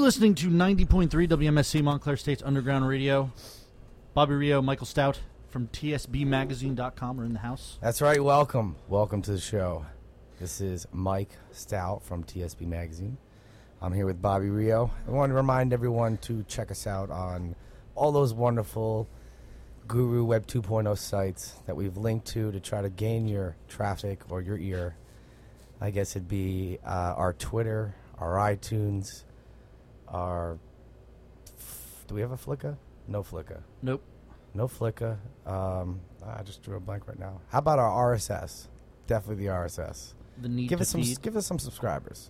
listening to 90.3 WMSC Montclair State's Underground Radio. Bobby Rio, Michael Stout from TSBmagazine.com are in the house. That's right. Welcome. Welcome to the show. This is Mike Stout from TSB Magazine. I'm here with Bobby Rio. I want to remind everyone to check us out on all those wonderful Guru Web 2.0 sites that we've linked to try to gain your traffic or your ear. I guess it'd be our Twitter, our iTunes, our... Do we have a Flickr? No Flickr. Nope. No Flickr. I just drew a blank right now. How about our RSS? Definitely the RSS. The need give to us some. feed. Give us some subscribers.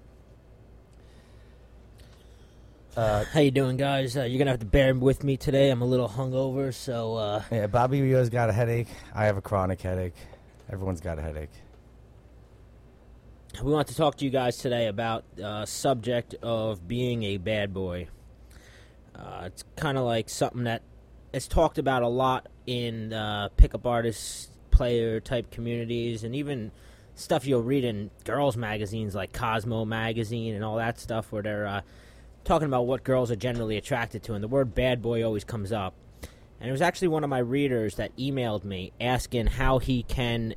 How you doing, guys? You're gonna have to bear with me today. I'm a little hungover, so. Yeah, Bobby Rio's got a headache. I have a chronic headache. Everyone's got a headache. We want to talk to you guys today about the subject of being a bad boy. It's kind of like something that is talked about a lot in pickup artist, player type communities, and even stuff you'll read in girls' magazines like Cosmo magazine and all that stuff, where they're talking about what girls are generally attracted to, and the word bad boy always comes up. And it was actually one of my readers that emailed me asking how he can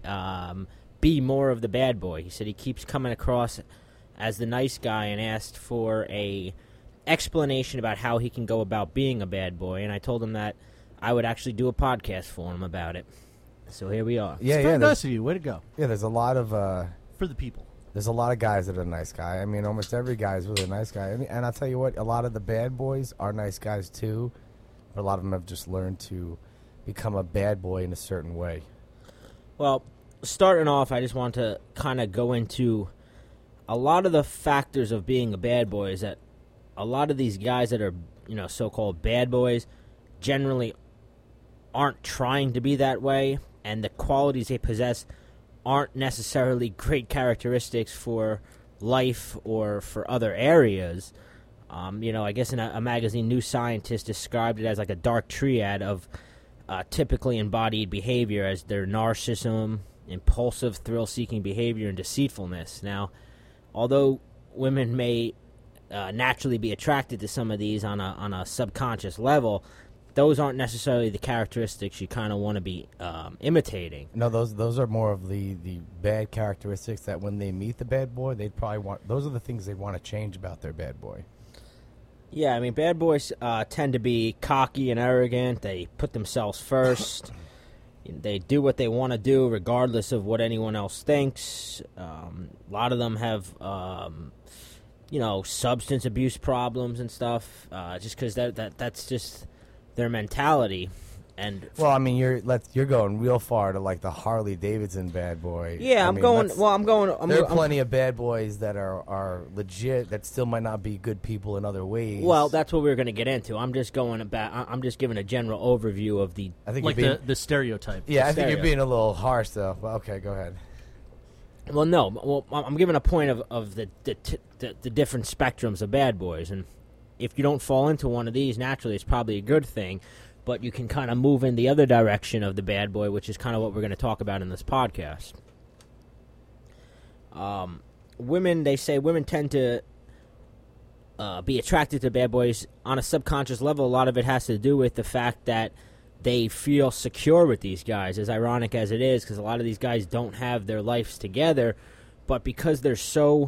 be more of the bad boy. He said he keeps coming across as the nice guy and asked for a explanation about how he can go about being a bad boy, and I told him that I would actually do a podcast for him about it. So here we are. Yeah, It's very nice of you. Way to go. Yeah, there's a lot of For the people. there's a lot of guys that are nice guy. I mean, almost every guy is really a nice guy. And I'll tell you what, a lot of the bad boys are nice guys too, but a lot of them have just learned to become a bad boy in a certain way. Well, starting off, I just want to kind of go into a lot of the factors of being a bad boy. Is that a lot of these guys that are, so-called bad boys generally aren't trying to be that way, and the qualities they possess aren't necessarily great characteristics for life or for other areas. I guess in a magazine, New Scientist described it as like a dark triad of typically embodied behavior as their narcissism, impulsive, thrill-seeking behavior, and deceitfulness. Now, although women may naturally be attracted to some of these on a subconscious level, those aren't necessarily the characteristics you kind of want to be imitating. No, those are more of the bad characteristics that when they meet the bad boy, they'd probably want. Those are the things they want to change about their bad boy. Yeah, I mean, bad boys tend to be cocky and arrogant. They put themselves first. They do what they want to do regardless of what anyone else thinks. A lot of them have, substance abuse problems and stuff, just because that's just their mentality. And well, I mean, you're going real far to like the Harley Davidson bad boy. Yeah, I'm going. There are plenty of bad boys that are legit that still might not be good people in other ways. Well, that's what we're going to get into. I'm just giving a general overview of the. I think Like the stereotype. Yeah, I think you're being a little harsh though. But okay, go ahead. Well, no. Well, I'm giving a point of the different spectrums of bad boys, and if you don't fall into one of these, naturally, it's probably a good thing. But you can kind of move in the other direction of the bad boy, which is kind of what we're going to talk about in this podcast. They say women tend to be attracted to bad boys on a subconscious level. A lot of it has to do with the fact that they feel secure with these guys, as ironic as it is, because a lot of these guys don't have their lives together, but because they're so...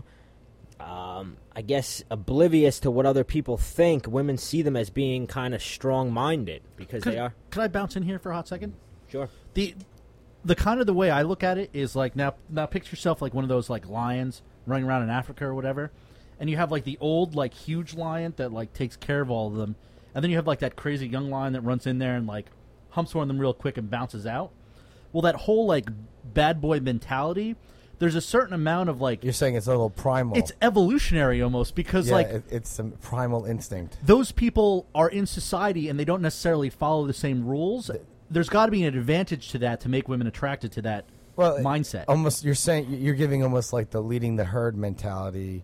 oblivious to what other people think, women see them as being kind of strong-minded because they are. Could I bounce in here for a hot second? Sure. The kind of the way I look at it is like now picture yourself like one of those like lions running around in Africa or whatever, and you have like the old like huge lion that like takes care of all of them, and then you have like that crazy young lion that runs in there and like humps one of them real quick and bounces out. Well, that whole like bad boy mentality. There's a certain amount of like... You're saying it's a little primal. It's evolutionary almost because it's some primal instinct. Those people are in society and they don't necessarily follow the same rules. There's got to be an advantage to that to make women attracted to that mindset. Almost, you're saying you're giving almost like the leading the herd mentality,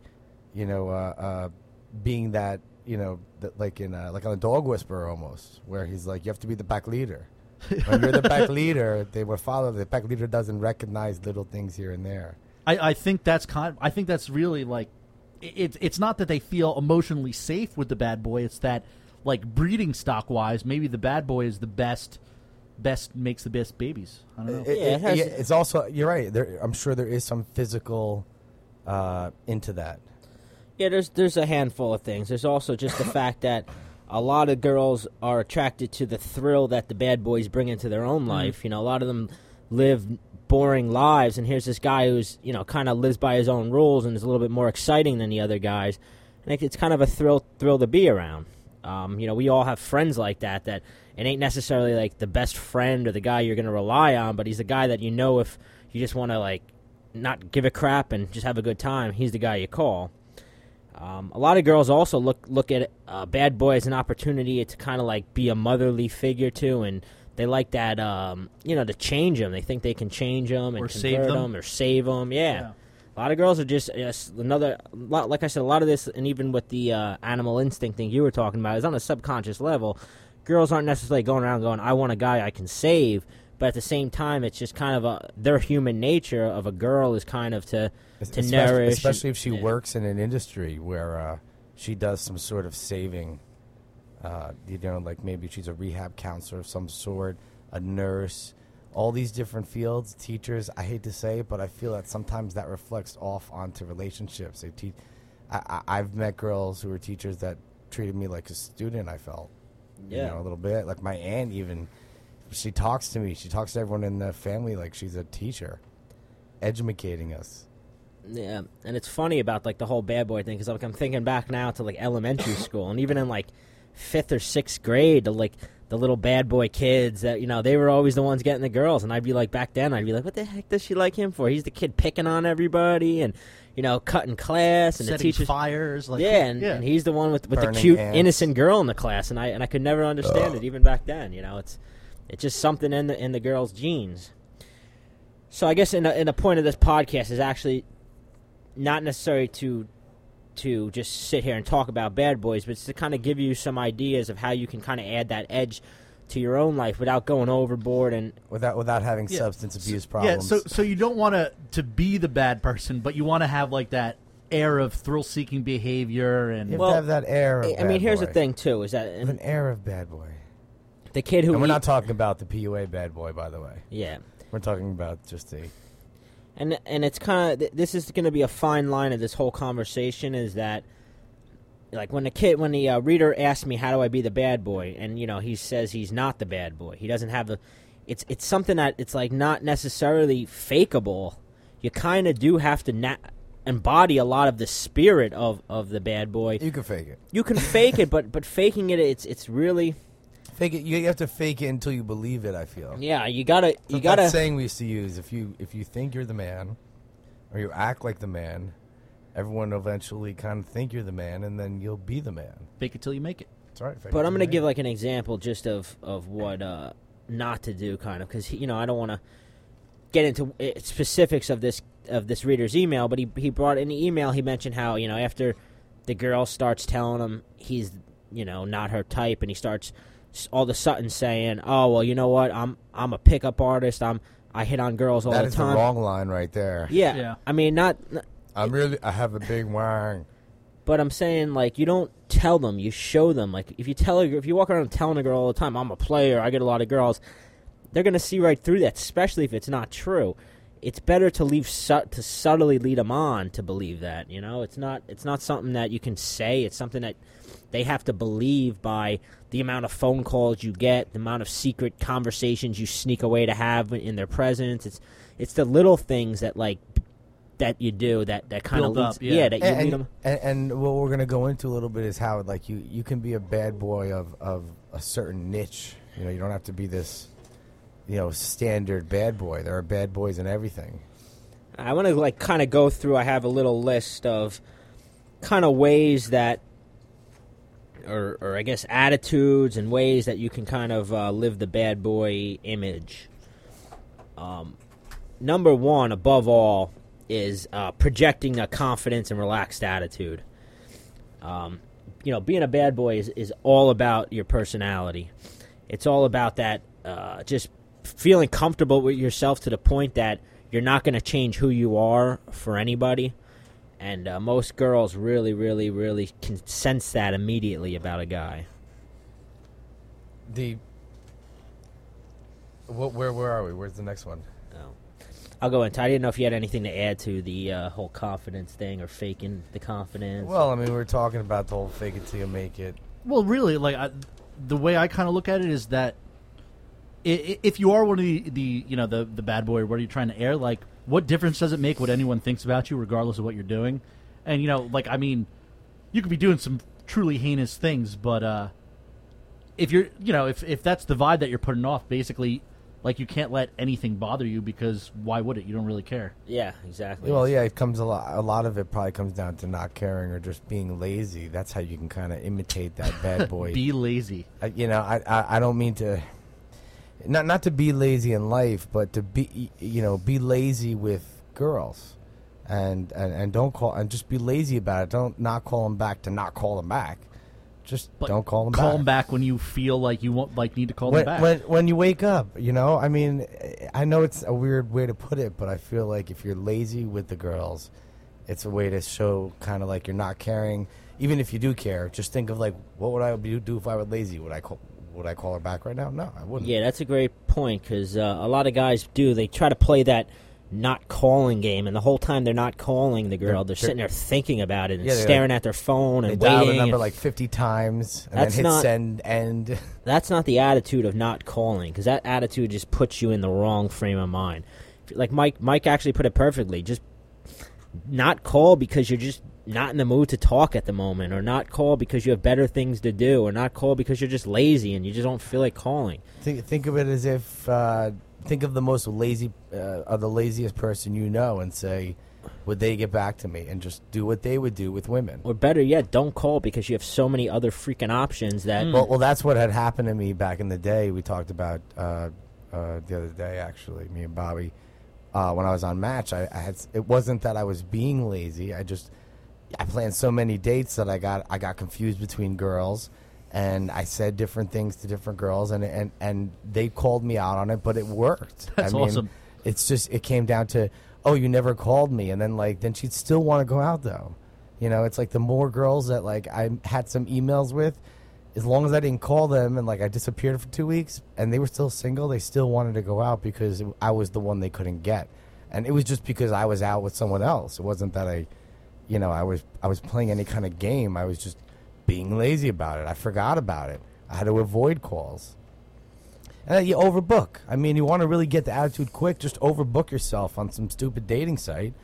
being that like on a Dog Whisperer almost, where he's like you have to be the pack leader. When you're the pack leader, they will follow. The pack leader doesn't recognize little things here and there. I think that's really like it's not that they feel emotionally safe with the bad boy. It's that, like, breeding stock wise, maybe the bad boy is the best makes the best babies. I don't know. It's also, you're right. I'm sure there is some physical into that. Yeah, there's a handful of things. There's also just the fact that a lot of girls are attracted to the thrill that the bad boys bring into their own life. You know, a lot of them live boring lives, and here's this guy who's, you know, kind of lives by his own rules and is a little bit more exciting than the other guys. And it's kind of a thrill to be around. You know, we all have friends like that it ain't necessarily like the best friend or the guy you're going to rely on, but he's the guy that, you know, if you just want to, like, not give a crap and just have a good time, he's the guy you call. A lot of girls also look at bad boy as an opportunity to kind of like be a motherly figure too, and they like that, you know, to change them. They think they can change them and convert them or save them. Yeah. A lot of girls are just like I said, a lot of this, and even with the animal instinct thing you were talking about, is on a subconscious level. Girls aren't necessarily going around going, I want a guy I can save, but at the same time, it's just kind of their human nature of a girl is kind of to nourish. Especially if she works in an industry where she does some sort of saving. You know, like maybe she's a rehab counselor of some sort, a nurse, all these different fields, teachers. I hate to say it, but I feel that sometimes that reflects off onto relationships. I've met girls who were teachers that treated me like a student, I felt. Yeah. You know, a little bit. Like my aunt even, she talks to me. She talks to everyone in the family like she's a teacher, educating us. Yeah, and it's funny about, like, the whole bad boy thing, because, like, I'm thinking back now to, like, elementary school, and even in, like, 5th or 6th grade, the little bad boy kids that, you know, they were always the ones getting the girls, and I'd be like, back then, I'd be like, what the heck does she like him for? He's the kid picking on everybody, and, you know, cutting class, and setting the teachers fires. Like, and he's the one with the Burning cute, ants. innocent girl in the class, and I could never understand it, even back then, you know, it's just something in the girl's genes. So I guess in the point of this podcast is actually not necessary to just sit here and talk about bad boys, but it's to kind of give you some ideas of how you can kind of add that edge to your own life without going overboard and without having substance abuse problems. Yeah, so you don't want to be the bad person, but you want to have like that air of thrill-seeking behavior and You have to have that air of I mean, here's bad the boy. thing too, is that An air of bad boy. the kid who And we're not talking about the PUA bad boy, by the way. yeah. We're talking about just And it's kind of this is going to be a fine line of this whole conversation, is that, like, when the reader asks me how do I be the bad boy, and, you know, he says he's not the bad boy. He doesn't have it's something that it's like not necessarily fakeable. You kind of do have to embody a lot of the spirit of the bad boy. You can fake it. You can fake it, but faking it's really Fake it. You have to fake it until you believe it, I feel. yeah. You gotta That saying we used to use, if you think you're the man, or you act like the man, everyone will eventually kind of think you're the man, and then you'll be the man. fake it till you make it. That's right. Fake But it I'm till going to you give make like an example just of what not to do, kind of, because, you know, I don't want to get into specifics of this reader's email, but he brought in the email. He mentioned how, you know, after the girl starts telling him he's, you know, not her type, and he starts all of a sudden saying, "Oh, well, you know what? I'm a pickup artist. I hit on girls all That the is time." the wrong line right there. Yeah. I mean, I have a big wang. But I'm saying, like, you don't tell them, you show them. Like, if you walk around telling a girl all the time, I'm a player, I get a lot of girls, they're going to see right through that, especially if it's not true. It's better to subtly lead them on to believe that, you know? It's not something that you can say. It's something that they have to believe by the amount of phone calls you get, the amount of secret conversations you sneak away to have in their presence. It's the little things that, like, that you do that kind of Build leads, up, yeah. that you lead them. And what we're going to go into a little bit is how, like, you can be a bad boy of a certain niche. You know, you don't have to be this, you know, standard bad boy. There are bad boys in everything. I want to, like, kind of go through. I have a little list of kind of ways that, or I guess attitudes and ways that you can kind of live the bad boy image. Number one, above all, is projecting a confidence and relaxed attitude. You know, being a bad boy is all about your personality. It's all about that, just feeling comfortable with yourself to the point that you're not going to change who you are for anybody. And most girls really, really, really can sense that immediately about a guy. Where are we? Where's the next one? I'll go into. I didn't know if you had anything to add to the whole confidence thing or faking the confidence. Well, I mean, we were talking about the whole fake it till you make it. Well, really, the way I kind of look at it is that if you are one of the bad boy, what are you trying to air? Like, what difference does it make what anyone thinks about you, regardless of what you're doing? And I mean, you could be doing some truly heinous things, but if you're, if that's the vibe that you're putting off, basically. Like, you can't let anything bother you because why would it? You don't really care. Yeah, exactly. Well, yeah, it comes a lot of it probably comes down to not caring or just being lazy. That's how you can kind of imitate that bad boy. Be lazy. I don't mean to, not to be lazy in life, but to be lazy with girls, and don't call and just be lazy about it. Don't not call them back to not call them back. Just don't call them back. Call them back when you feel like you won't need to call them back. When you wake up, I mean, I know it's a weird way to put it, but I feel like if you're lazy with the girls, it's a way to show kind of like you're not caring. Even if you do care, just think of like, what would I do if I were lazy? Would I call her back right now? No, I wouldn't. Yeah, that's a great point because a lot of guys do. They try to play that not calling game, and the whole time they're not calling the girl, they're sitting there thinking about it and staring at their phone and they waiting. Dial the number like 50 times and then hit send end. That's not the attitude of not calling, because that attitude just puts you in the wrong frame of mind. Like Mike actually put it perfectly. Just not call because you're just not in the mood to talk at the moment, or not call because you have better things to do, or not call because you're just lazy and you just don't feel like calling. Think of it as if think of the most lazy or the laziest person you know and say, would they get back to me? And just do what they would do with women. Or better yet, don't call because you have so many other freaking options that... Well, that's what had happened to me back in the day. We talked about the other day, actually, me and Bobby. When I was on Match, it wasn't that I was being lazy. I planned so many dates that I got confused between girls. And I said different things to different girls, and they called me out on it, but it worked. That's awesome. It's just, it came down to, oh, you never called me, and then she'd still want to go out though. It's like the more girls that like I had some emails with, as long as I didn't call them and like I disappeared for 2 weeks and they were still single, they still wanted to go out because I was the one they couldn't get, and it was just because I was out with someone else. It wasn't that I was playing any kind of game. I was just being lazy about it. I forgot about it. I had to avoid calls. And you overbook. I mean, you want to really get the attitude quick, just overbook yourself on some stupid dating site.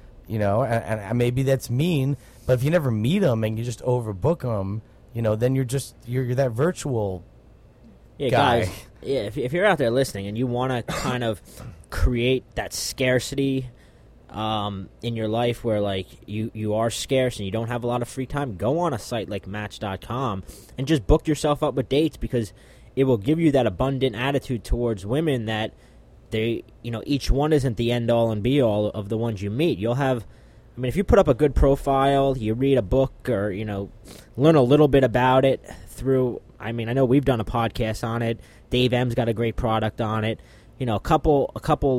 And maybe that's mean, but if you never meet them and you just overbook them, then you're that virtual guy. Guys, if you're out there listening and you want to kind of create that scarcity in your life where like you are scarce and you don't have a lot of free time, go on a site like Match.com and just book yourself up with dates, because it will give you that abundant attitude towards women that they, each one isn't the end all and be all of the ones you meet. You'll have, I mean, if you put up a good profile, you read a book, or learn a little bit about it through, I mean, I know we've done a podcast on it. Dave M's got a great product on it. A couple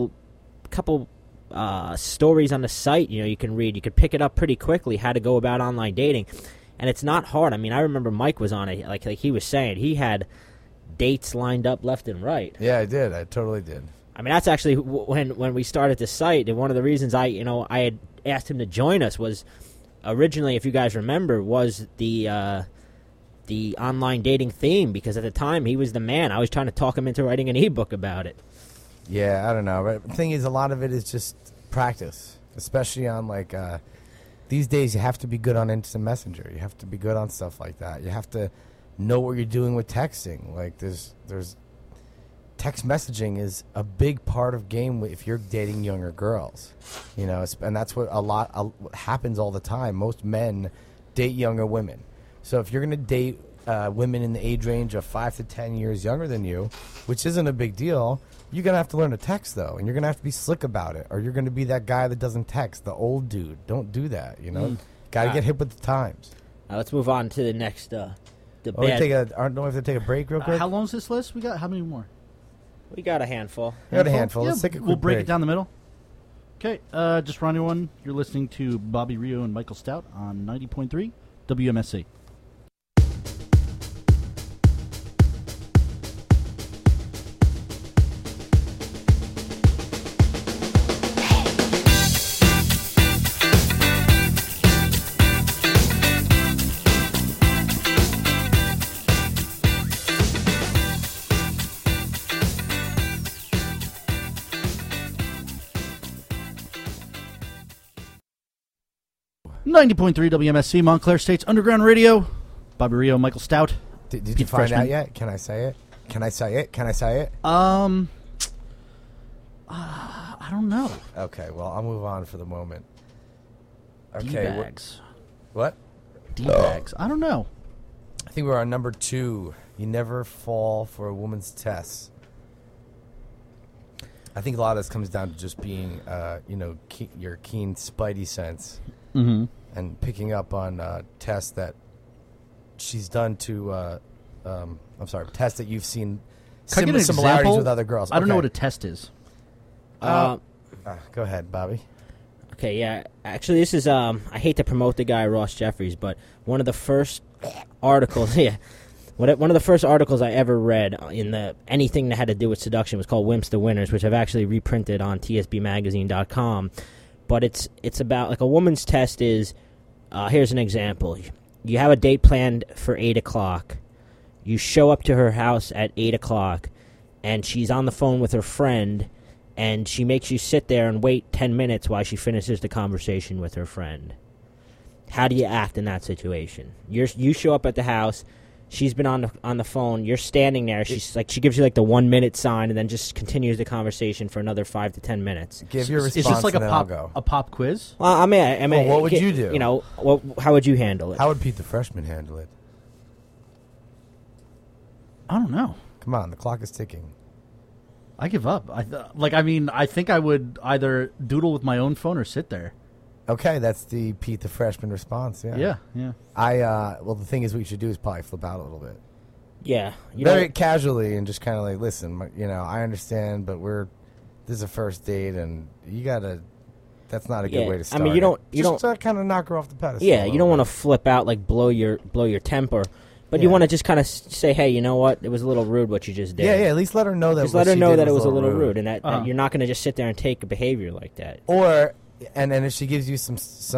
stories on the site, you can read. You could pick it up pretty quickly, how to go about online dating. And it's not hard. I mean, I remember Mike was on it. Like he was saying, he had dates lined up left and right. Yeah, I did. I totally did. I mean, that's actually when we started the site, and one of the reasons I had asked him to join us was originally, if you guys remember, was the online dating theme, because at the time he was the man. I was trying to talk him into writing an ebook about it. Yeah, I don't know. But the thing is, a lot of it is just practice, especially on like these days. You have to be good on Instant Messenger. You have to be good on stuff like that. You have to know what you're doing with texting. Like there's text messaging is a big part of game if you're dating younger girls, and that's what happens all the time. Most men date younger women. So if you're going to date women in the age range of 5 to 10 years younger than you, which isn't a big deal, you're going to have to learn to text, though, and you're going to have to be slick about it, or you're going to be that guy that doesn't text, the old dude. Don't do that, Got to get hip with the times. Let's move on to the next. Don't we have to take a break real quick? How long is this list? We got how many more? We got a handful. We got a handful. Let's take a quick We'll break break. it down the middle. Okay, just for anyone, you're listening to Bobby Rio and Michael Stout on 90.3 WMSC. .3 WMSC, Montclair State's Underground Radio. Bobby Rio, Michael Stout. Did you Pete find Freshman. out yet? Can I say it? Can I say it? Can I say it? I don't know. Okay, well, I'll move on for the moment. Okay, D-bags. what? D-bags. I don't know. I think we're on number 2. You never fall for a woman's test. I think a lot of this comes down to just being, your keen spidey sense. Mm-hmm. And picking up on tests that she's done to, tests that you've seen Can I get an similarities example? with other girls. I don't know Okay. what a test is. Go ahead, Bobby. Okay, yeah. Actually, this is I hate to promote the guy Ross Jeffries, but one of the first articles, one of the first articles I ever read in anything that had to do with seduction was called "Wimps to Winners," which I've actually reprinted on tsbmagazine.com. But it's about, like, a woman's test is, here's an example. You have a date planned for 8 o'clock. You show up to her house at 8 o'clock, and she's on the phone with her friend, and she makes you sit there and wait 10 minutes while she finishes the conversation with her friend. How do you act in that situation? You show up at the house. She's been on the phone. You're standing there. She gives you, like, the 1 minute sign, and then just continues the conversation for another 5 to 10 minutes. Give your response. Is this like and then I'll go. a pop quiz? Well, I mean, Well, what would you do? You know, how would you handle it? How would Pete the Freshman handle it? I don't know. Come on, the clock is ticking. I give up. I think I would either doodle with my own phone or sit there. Okay, that's the Pete the Freshman response. Yeah. Yeah. Well, the thing is, what you should do is probably flip out a little bit, Yeah, very casually, and just kind of like, listen, I understand, but this is a first date, and you gotta. That's not a good way to start. I mean, you don't kind of knock her off the pedestal. Yeah, you don't want to flip out, like, blow your temper, but you want to just kind of say, hey, you know what? It was a little rude what you just did. Yeah. At least let her know that. Just let her know that it was a little rude, and that Uh-huh. you're not going to just sit there and take a behavior like that. Or, and if she gives you some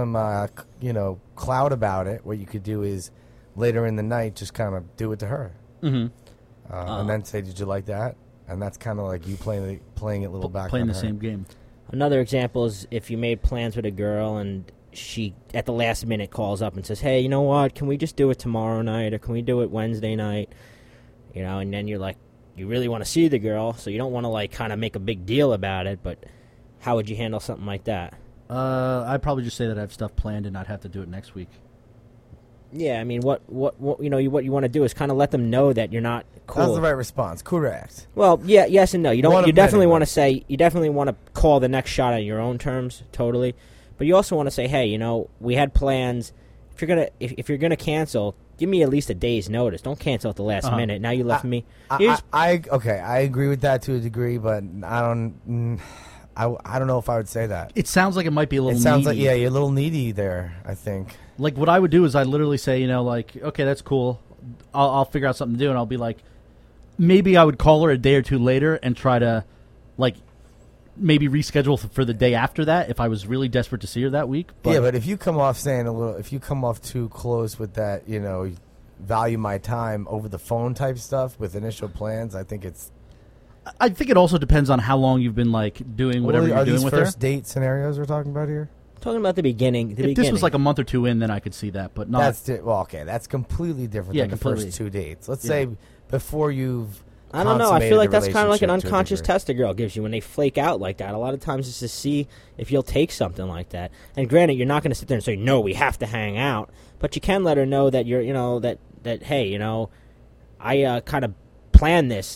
clout about it, what you could do is later in the night just kind of do it to her, Mm-hmm. and then say, "Did you like that?" And that's kind of like you playing it a little back. Playing on the her. same game. Another example is if you made plans with a girl and she, at the last minute, calls up and says, hey, you know what? Can we just do it tomorrow night, or can we do it Wednesday night? And then you're like, you really want to see the girl, so you don't want to, like, kind of make a big deal about it, but how would you handle something like that? I'd probably just say that I have stuff planned and I'd have to do it next week. Yeah, I mean, what what you want to do is kind of let them know that you're not cool. That's the right response. Correct. Well, yeah, yes and no. You One don't. of You definitely many, want to but- say. You definitely want to call the next shot on your own terms, totally. But you also want to say, hey, we had plans. If you're gonna cancel, give me at least a day's notice. Don't cancel at the last minute. Now you left me. I agree with that to a degree, but I don't know if I would say that. It sounds like it might be a little It sounds like needy. you're a little needy there, I think. Like, what I would do is I'd literally say, okay, that's cool. I'll figure out something to do, and I'll be like, maybe I would call her a day or two later and try to, like, maybe reschedule for the day after that if I was really desperate to see her that week. But, Yeah, but if you come off if you come off too close with that, value my time over the phone type stuff with initial plans, I think it's. I think it also depends on how long you've been, like, doing whatever you're doing with her. Are these first date scenarios we're talking about here? Talking about the beginning. If this was like a month or two in, then I could see that, but not. That's completely different Yeah, than completely. the first 2 dates. Let's say before you've. I don't know. I feel like that's kind of like an consummated a unconscious relationship to a test a girl gives you when they flake out like that. A lot of times it's to see if you'll take something like that. And granted, you're not going to sit there and say, no, we have to hang out. But you can let her know that you're, that hey, I kind of planned this.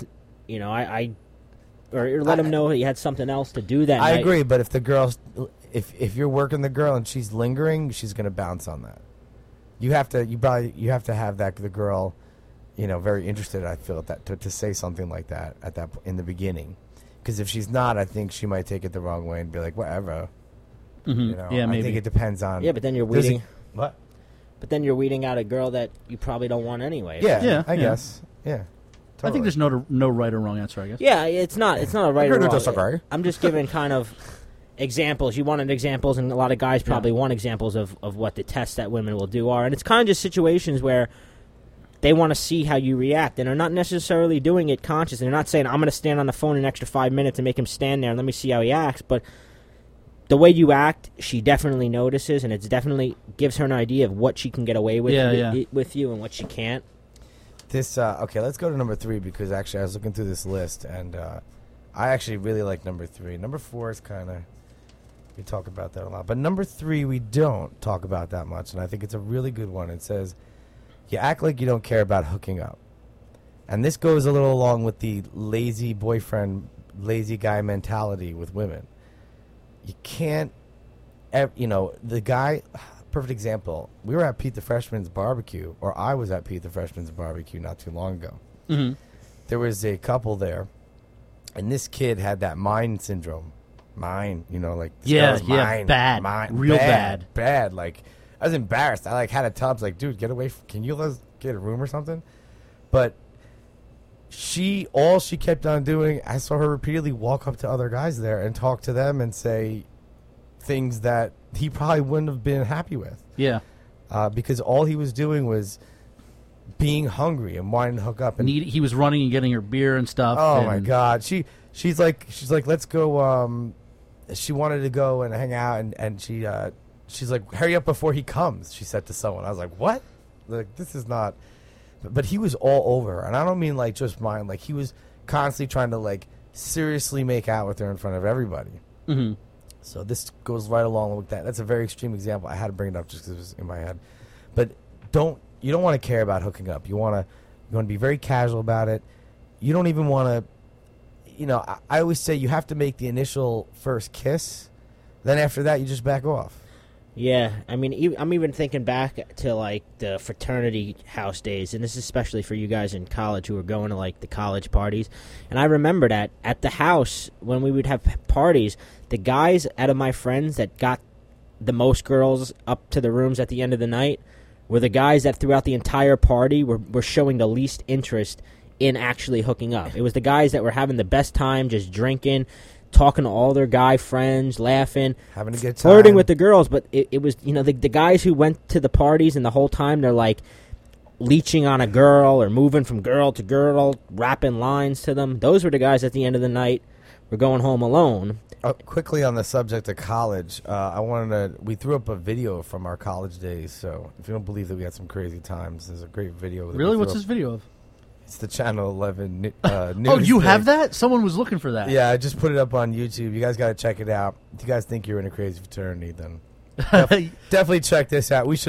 Or let them know that you had something else to do that I night. agree, but if the girl's, if you're working the girl and she's lingering, she's going to bounce on that. You have to have the girl, very interested. I feel at that to say something like that in the beginning, because if she's not, I think she might take it the wrong way and be like, whatever, You know, Yeah, maybe. I think it depends on. Yeah, but then you're There's a- weeding. What? But then you're weeding out a girl that you probably don't want anyway. Yeah, Yeah, I yeah. guess. Yeah, I totally. think there's no right or wrong answer. I guess. Yeah, it's not a right or Agree to wrong. disagree. I'm just giving kind of examples. You wanted examples, and a lot of guys probably want examples of what the tests that women will do are. And it's kind of just situations where they want to see how you react, and they're not necessarily doing it conscious. And they're not saying, I'm going to stand on the phone an extra 5 minutes and make him stand there and let me see how he acts. But the way you act, she definitely notices, and it's definitely gives her an idea of what she can get away with with you and what she can't. This okay, let's go to number 3 because actually I was looking through this list and I actually really like number 3. Number 4 is kind of, we talk about that a lot, but number 3 we don't talk about that much, and I think it's a really good one. It says, you act like you don't care about hooking up, and this goes a little along with the lazy boyfriend, lazy guy mentality with women. You can't, you know, the guy. Perfect example. We were at Pete the Freshman's barbecue, or I was at Pete the Freshman's barbecue not too long ago. Mm-hmm. There was a couple there, and this kid had that mine syndrome. Mine, you know, like this girl's mine, bad, mine, real bad. bad. Like I was embarrassed. I like had a tell. I was like, dude, get away! Can you let us get a room or something? But all she kept on doing, I saw her repeatedly walk up to other guys there and talk to them and say things that he probably wouldn't have been happy with. Yeah. Because all he was doing was being hungry and wanting to hook up. And He was running and getting her beer and stuff. oh and my God, she's like, let's go. She wanted to go and hang out, and she's like, hurry up before he comes. She said to someone. I was like, what? Like, this is not. But he was all over her, and I don't mean like just mine. Like he was constantly trying to like seriously make out with her in front of everybody. Mm-hmm. So this goes right along with that. That's a very extreme example. I had to bring it up just because it was in my head. But you don't want to care about hooking up. You want to be very casual about it. You don't even want to. You know, I always say you have to make the initial first kiss. Then after that, you just back off. Yeah, I mean, I'm even thinking back to, like, the fraternity house days, and this is especially for you guys in college who are going to, like, the college parties. And I remember that at the house, when we would have parties, the guys out of my friends that got the most girls up to the rooms at the end of the night were the guys that throughout the entire party were showing the least interest in actually hooking up. It was the guys that were having the best time just drinking, talking to all their guy friends, laughing, having a good time, flirting with the girls. But it was, you know, the guys who went to the parties and the whole time they're like leeching on a girl or moving from girl to girl, rapping lines to them. Those were the guys at the end of the night were going home alone. Quickly on the subject of college, we threw up a video from our college days. So if you don't believe that we had some crazy times, there's a great video. Really? What's this video of? It's the Channel 11 news. Oh, you have that? Someone was looking for that. Yeah, I just put it up on YouTube. You guys got to check it out. If you guys think you're in a crazy fraternity, then definitely check this out. We should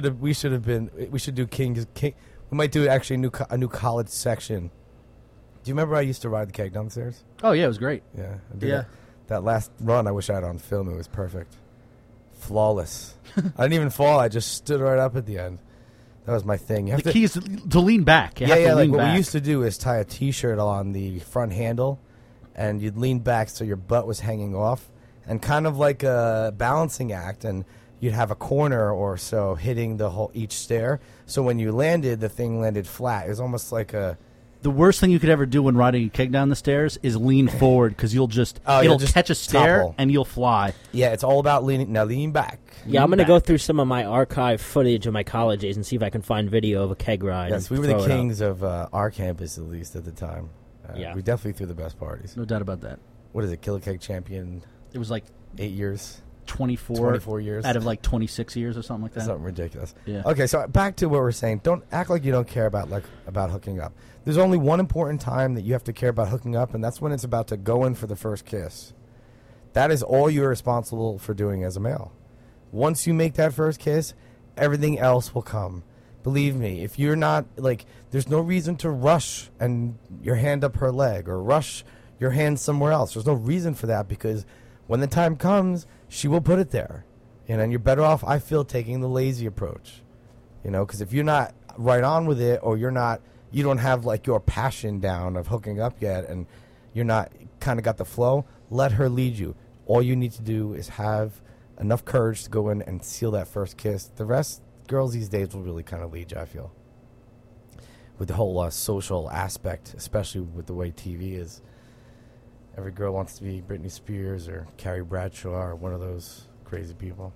do King. We might do actually a new college section. Do you remember I used to ride the keg downstairs? Oh yeah, it was great. Yeah, that last run I wish I had on film. It was perfect, flawless. I didn't even fall. I just stood right up at the end. That was my thing. The key is to lean back. You have to like lean what back. we used to do is tie a T-shirt on the front handle, and you'd lean back so your butt was hanging off, and kind of like a balancing act, and you'd have a corner or so hitting each stair. So when you landed, the thing landed flat. It was almost like a. The worst thing you could ever do when riding a keg down the stairs is lean forward because it'll just catch a stair topple. and you'll fly. Yeah, it's all about leaning. Now lean back. Yeah, I'm going to go through some of my archive footage of my college days and see if I can find video of a keg ride. Yes, we were the kings of our campus, at least at the time. Yeah. We definitely threw the best parties. No doubt about that. What is it, Killer Keg Champion? It was like 8 years. 24 years. Out of like 26 years or something like that. Something ridiculous. Yeah. Okay, so back to what we're saying. Don't act like you don't care about hooking up. There's only one important time that you have to care about hooking up, and that's when it's about to go in for the first kiss. That is all you're responsible for doing as a male. Once you make that first kiss, everything else will come. Believe me, if you're not, there's no reason to rush and your hand up her leg or rush your hand somewhere else. There's no reason for that because when the time comes, she will put it there. And you're better off, I feel, taking the lazy approach. Because if you're not right on with it or you don't have, your passion down of hooking up yet and you're not kind of got the flow, let her lead you. All you need to do is have enough courage to go in and seal that first kiss. The rest, girls these days will really kind of lead you, I feel. With the whole social aspect, especially with the way TV is. Every girl wants to be Britney Spears or Carrie Bradshaw or one of those crazy people.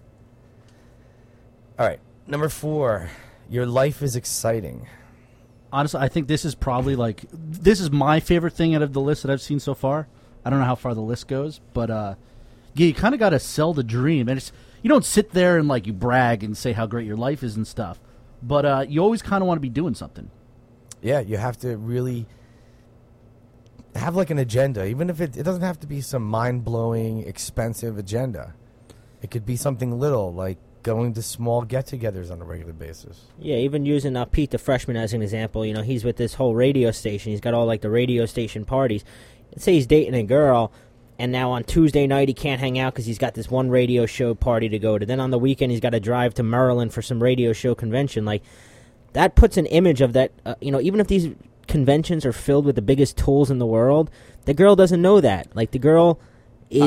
All right, number 4, your life is exciting. Honestly, I think this is probably this is my favorite thing out of the list that I've seen so far. I don't know how far the list goes, but yeah, you kind of got to sell the dream, and you don't sit there and you brag and say how great your life is and stuff, but you always kind of want to be doing something. Yeah, you have to really have an agenda, even if it doesn't have to be some mind-blowing, expensive agenda. It could be something little, like going to small get-togethers on a regular basis. Yeah, even using Pete the Freshman as an example, he's with this whole radio station. He's got all the radio station parties. Let's say he's dating a girl, and now on Tuesday night he can't hang out because he's got this one radio show party to go to. Then on the weekend he's got to drive to Maryland for some radio show convention. That puts an image of that, even if these conventions are filled with the biggest tools in the world, the girl doesn't know that. The girl... Go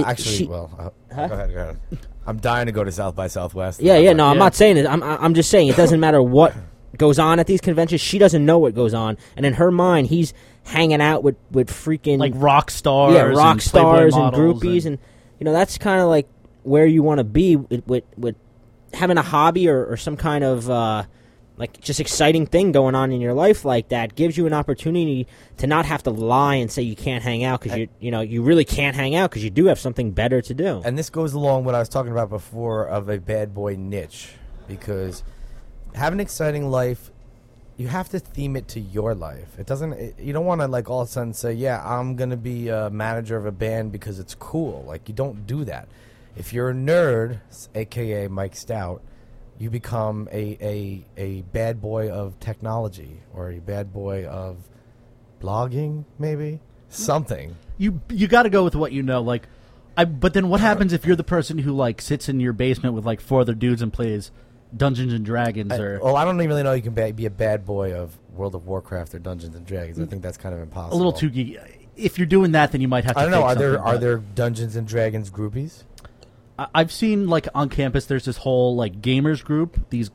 ahead. I'm dying to go to South by Southwest. I'm not saying it. I'm just saying it doesn't matter what goes on at these conventions. She doesn't know what goes on, and in her mind, he's hanging out with freaking rock stars, and groupies, and that's kind of where you want to be with having a hobby or some kind of just exciting thing going on in your life like that. Gives you an opportunity to not have to lie and say you can't hang out because you really can't hang out because you do have something better to do. And this goes along what I was talking about before of a bad boy niche, because having an exciting life, you have to theme it to your life. It doesn't. You don't want to all of a sudden say, "Yeah, I'm gonna be a manager of a band because it's cool." You don't do that. If you're a nerd, aka Mike Stout, you become a bad boy of technology or a bad boy of blogging, maybe something. You got to go with what you know. But then what happens if you're the person who sits in your basement with 4 other dudes and plays Dungeons and Dragons? I don't even really know you can be a bad boy of World of Warcraft or Dungeons and Dragons. I think that's kind of impossible. A little too geeky. If you're doing that, then you might have to. I don't know. Are there Dungeons and Dragons groupies? I've seen on campus there's this whole gamers group, these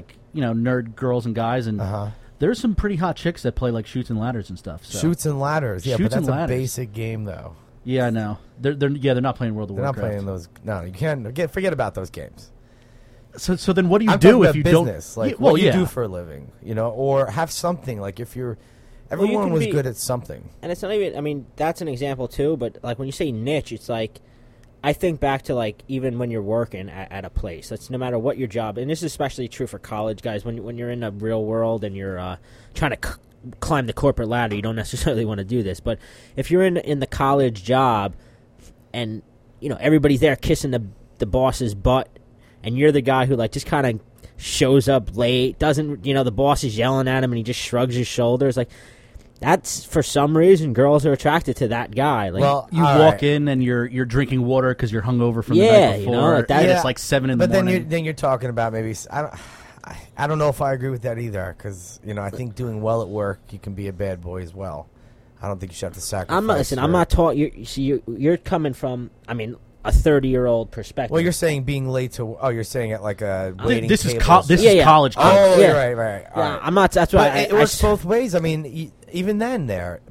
nerd girls and guys, and there's some pretty hot chicks that play Chutes and Ladders and stuff. So. Shoots and Ladders, yeah, but that's a basic game though. Yeah, I know. They're not playing World of Warcraft. They're not playing those. No, you can't forget about those games. So then what do you do if you business, don't? What you do for a living, or have something if you're. Everyone was good at something, and it's not even. I mean, that's an example too. But when you say niche, it's I think back to even when you're working at a place. That's no matter what your job, and this is especially true for college guys. When you're in the real world and you're trying to climb the corporate ladder, you don't necessarily want to do this. But if you're in the college job, and everybody's there kissing the boss's butt, and you're the guy who just kind of shows up late, doesn't the boss is yelling at him, and he just shrugs his shoulders That's for some reason girls are attracted to that guy. You walk in and you're drinking water because you're hungover from the night before. And it's 7 in the morning. But then you're talking about maybe I don't know if I agree with that either because I think doing well at work you can be a bad boy as well. I don't think you should have to sacrifice. I'm not taught. You're coming from a 30-year-old perspective. Well, you're saying being late to. Oh, you're saying it like a waiting. This table. is college. Oh, yeah. Right. Yeah, I'm not. That's why it works both ways. I mean, even then,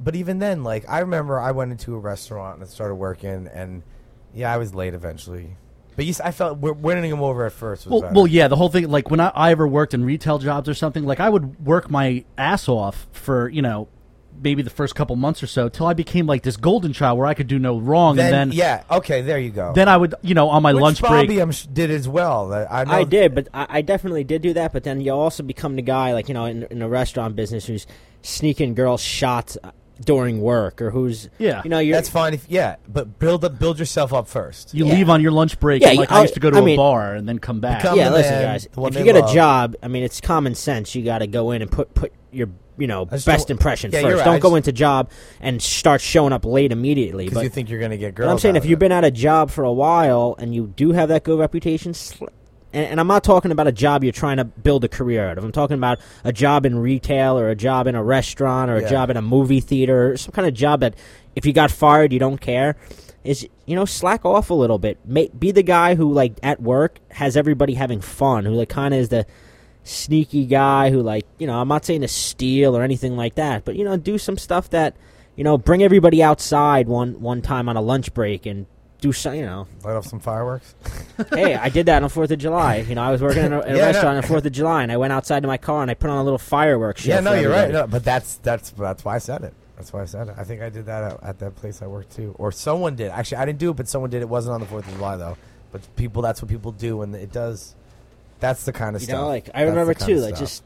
I remember I went into a restaurant and started working, and I was late eventually. But I felt winning them over at first was better. Well, yeah, the whole thing. When I ever worked in retail jobs or something, I would work my ass off for maybe the first couple months or so till I became this golden child where I could do no wrong. And then okay, there you go. Then I would, on my lunch break. Bobby did as well. I did, but I definitely did do that. But then you also become the guy, in the restaurant business who's sneaking girls shots during work or who's, that's fine. But build yourself up first. You leave on your lunch break. Yeah, and I used to go to a bar and then come back. Listen, guys, if you get a job, it's common sense. You got to go in and put your best impression first. Right. Don't go into job and start showing up late immediately. Because you think you're going to get girls. But I'm saying if you've been at a job for a while and you do have that good reputation, and I'm not talking about a job you're trying to build a career out of. I'm talking about a job in retail or a job in a restaurant or a job in a movie theater or some kind of job that if you got fired, you don't care. is, slack off a little bit. Be the guy who, like, at work has everybody having fun, who, like, kind of is the sneaky guy who, like, I'm not saying to steal or anything like that, but, do some stuff that, bring everybody outside one time on a lunch break and do some, Light off some fireworks. Hey, I did that on 4th of July. I was working in a restaurant on 4th of July, and I went outside to my car and I put on a little fireworks show. Yeah, no, for you're everybody. right. No, but that's why I said it. That's why I said it. I think I did that at that place I worked too, or someone did. Actually, I didn't do it, but someone did. It wasn't on the 4th of July though. But that's what people do, and it does. That's the kind of stuff. Like I remember too, like just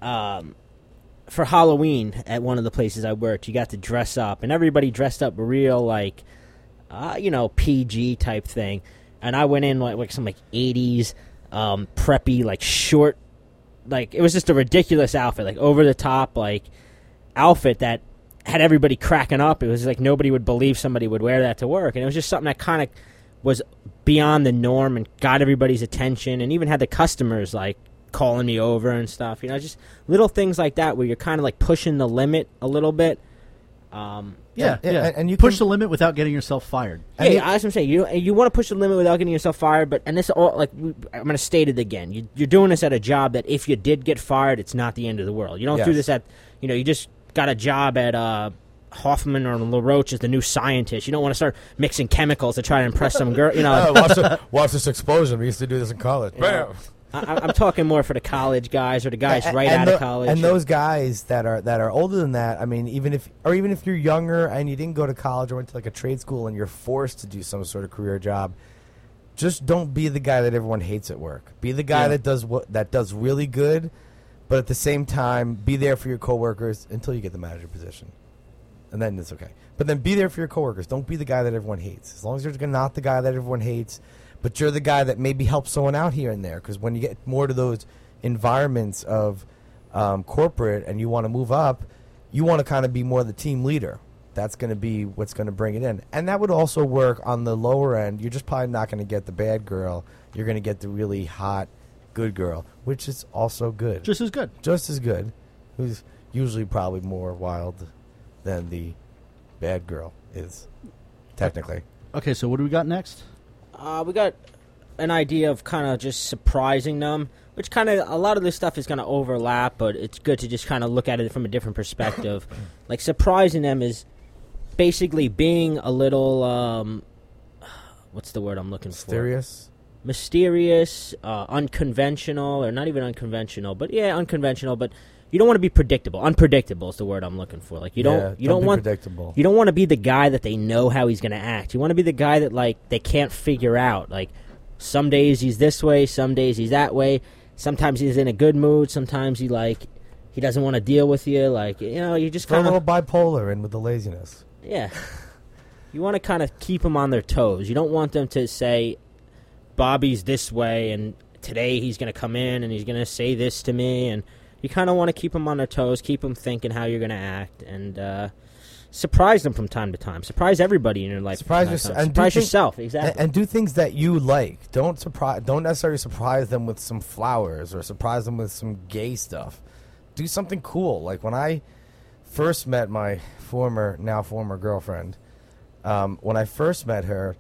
for Halloween at one of the places I worked, you got to dress up, and everybody dressed up real like, PG type thing, and I went in like some like 80s preppy like short, like it was just a ridiculous outfit, like over the top like outfit that had everybody cracking up. It was like nobody would believe somebody would wear that to work, and it was just something that kind of was beyond the norm and got everybody's attention, and even had the customers like calling me over and stuff. Just little things like that where you're kind of like pushing the limit a little bit. Yeah. And you push the limit without getting yourself fired. Yeah, I was gonna say you want to push the limit without getting yourself fired, but this all like I'm gonna state it again. You're doing this at a job that if you did get fired, it's not the end of the world. You don't do this at you just got a job at Hoffman or LaRoche as the new scientist. You don't want to start mixing chemicals to try to impress some girl. Watch this explosion. We used to do this in college. Bam. I'm talking more for the college guys or the guys out of college. And those guys that are older than that, I mean, even if you're younger and you didn't go to college or went to like a trade school and you're forced to do some sort of career job, just don't be the guy that everyone hates at work. Be the guy that does really good, but at the same time, be there for your coworkers until you get the manager position. And then it's okay. But then be there for your coworkers. Don't be the guy that everyone hates. As long as you're not the guy that everyone hates, but you're the guy that maybe helps someone out here and there. Because when you get more to those environments of corporate and you want to move up, you want to kind of be more the team leader. That's going to be what's going to bring it in. And that would also work on the lower end. You're just probably not going to get the bad girl. You're going to get the really hot, good girl, which is also good. Just as good. Just as good. Who's usually probably more wild than the bad girl is, technically. Okay, so what do we got next? We got an idea of kind of just surprising them, which kind of a lot of this stuff is going to overlap, but it's good to just kind of look at it from a different perspective. Like surprising them is basically being a little, what's the word I'm looking for? Mysterious, unconventional, or not even unconventional, but yeah, unconventional, but you don't want to be predictable. Unpredictable is the word I'm looking for. Like you don't want predictable. You don't want to be the guy that they know how he's going to act. You want to be the guy that like they can't figure out. Like some days he's this way, some days he's that way. Sometimes he's in a good mood. Sometimes he doesn't want to deal with you. Like you just kind of a of little bipolar and with the laziness. Yeah, you want to kind of keep them on their toes. You don't want them to say, Bobby's this way, and today he's going to come in and he's going to say this to me, and you kind of want to keep them on their toes, keep them thinking how you're going to act, and surprise them from time to time. Surprise everybody in your life. Surprise yourself, exactly. And do things that you like. Don't necessarily surprise them with some flowers or surprise them with some gay stuff. Do something cool. Like when I first met my now former girlfriend, when I first met her,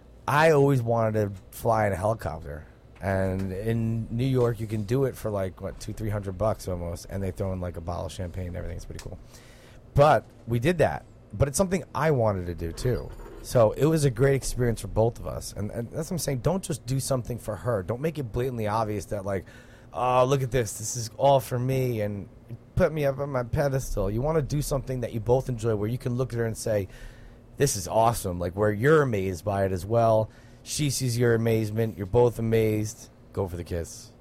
I always wanted to fly in a helicopter. And in New York, you can do it for like, $200-300 almost, and they throw in like a bottle of champagne and everything. It's pretty cool. But we did that. But it's something I wanted to do too. So it was a great experience for both of us. And that's what I'm saying. Don't just do something for her. Don't make it blatantly obvious that like, oh, look at this. This is all for me. And put me up on my pedestal. You want to do something that you both enjoy where you can look at her and say, this is awesome. Like where you're amazed by it as well. She sees your amazement. You're both amazed. Go for the kiss.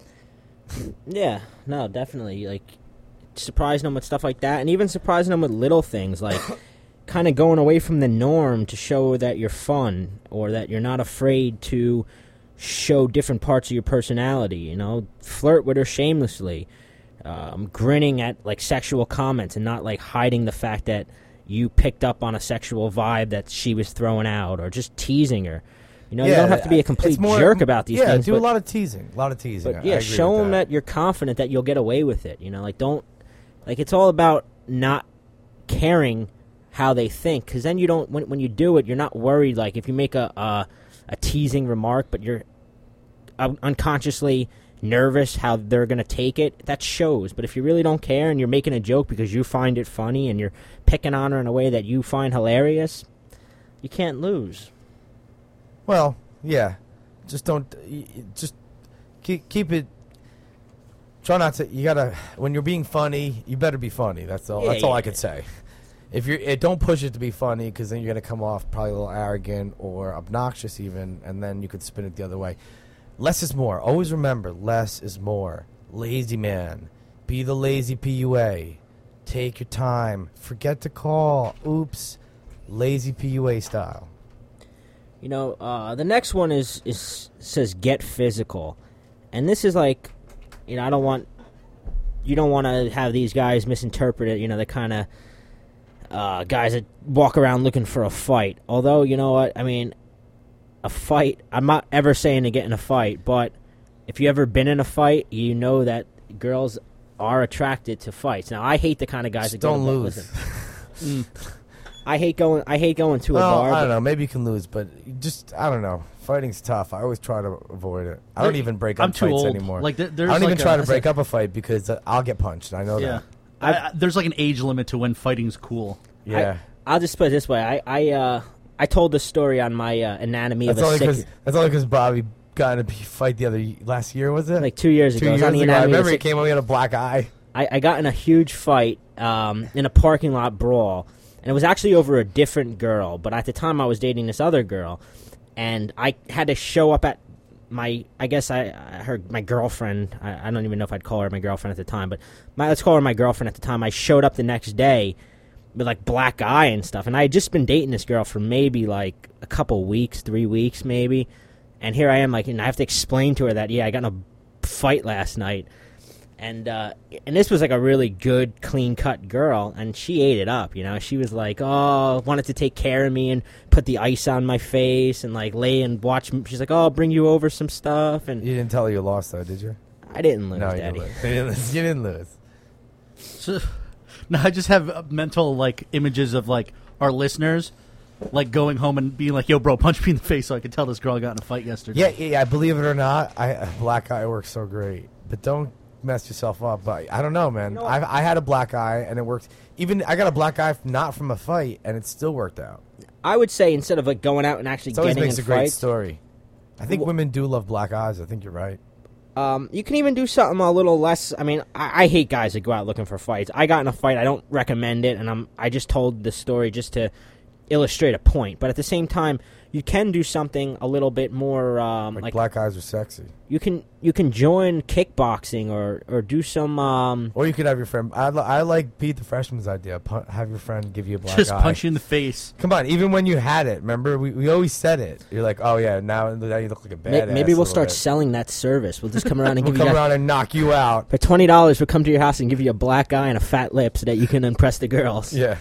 Yeah, no, definitely. Like, surprising them with stuff like that, and even surprising them with little things, like kind of going away from the norm to show that you're fun or that you're not afraid to show different parts of your personality. Flirt with her shamelessly. Grinning at, like, sexual comments and not, like, hiding the fact that you picked up on a sexual vibe that she was throwing out, or just teasing her. You don't have to be a complete jerk about these things. Yeah, do a lot of teasing. But yeah, show them that you're confident that you'll get away with it. It's all about not caring how they think, because then you don't. When you do it, you're not worried. Like if you make a teasing remark, but you're unconsciously nervous how they're going to take it, that shows. But if you really don't care and you're making a joke because you find it funny and you're picking on her in a way that you find hilarious, you can't lose. Well, yeah. Just don't. Just keep it. Try not to. You gotta. When you're being funny, you better be funny. That's all. That's all I could say. If you're, don't push it to be funny, because then you're gonna come off probably a little arrogant or obnoxious, even, and then you could spin it the other way. Less is more. Always remember, less is more. Lazy man. Be the lazy PUA. Take your time. Forget to call. Oops. Lazy PUA style. You know, the next one says get physical, and this is like, you know, you don't want to have these guys misinterpret it. You know, the kind of guys that walk around looking for a fight. Although, you know what, I mean, a fight. I'm not ever saying to get in a fight, but if you ever been in a fight, you know that girls are attracted to fights. Now, I hate the kind of guys Just that don't go lose. Listen, I hate going to a bar. I don't know. Maybe you can lose, but just I don't know. Fighting's tough. I always try to avoid it. I don't even break up I'm too fights old. anymore. Like there's I don't even like try to break up a fight because I'll get punched. I know Yeah, that. there's like an age limit to when fighting's cool. Yeah. I'll just put it this way. I told this story on my Anatomy of a Sick... That's only because Bobby got in a fight last year, was it? Like 2 years ago. 2 It was years on the ago. I Anatomy of a remember he Sick... came over, he had a black eye. I got in a huge fight in a parking lot brawl, and it was actually over a different girl, but at the time I was dating this other girl, and I had to show up at my girlfriend. I don't even know if I'd call her my girlfriend at the time, but let's call her my girlfriend at the time. I showed up the next day with like black eye and stuff, and I had just been dating this girl for maybe like a couple weeks, 3 weeks maybe, and here I am, like, and I have to explain to her that, yeah, I got in a fight last night. And this was like a really good, clean-cut girl, and she ate it up, you know. She was like, oh, wanted to take care of me and put the ice on my face and, like, lay and watch me. She's like, oh, I'll bring you over some stuff. And You didn't tell her you lost, though, did you? I didn't lose, No, Daddy. you didn't lose. You didn't lose. So, no, I just have mental like images of like our listeners like going home and being like, yo, bro, punch me in the face so I can tell this girl I got in a fight yesterday. Yeah, believe it or not, black eye works so great. But don't mess yourself up. But I don't know, man. You know I had a black eye, and it worked. Even I got a black eye not from a fight, and it still worked out. I would say instead of like going out and actually It always getting makes in a great fights, story. I think women do love black eyes. I think you're right. you can even do something a little less. I mean, I hate guys that go out looking for fights. I got in a fight. I don't recommend it, and I just told the story just to illustrate a point. But at the same time, you can do something a little bit more Like black eyes are sexy. you can join kickboxing or do some Or you could have your friend. I like Pete the Freshman's idea. Have your friend give you a black Just eye. punch you in the face. Come on, even when you had it, remember we always said it. You're like, oh yeah, now you look like a badass. maybe a we'll little start bit. selling that service. We'll just come around and We'll give you come around and knock you out. for $20. We'll come to your house and give you a black eye and a fat lip so that you can impress the girls. Yeah.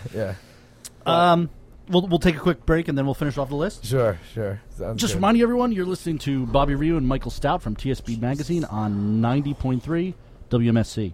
We'll take a quick break and then we'll finish off the list. Sure. Sounds Just good. reminding everyone, you're listening to Bobby Ryu and Michael Stout from TSB Magazine on 90.3 WMSC.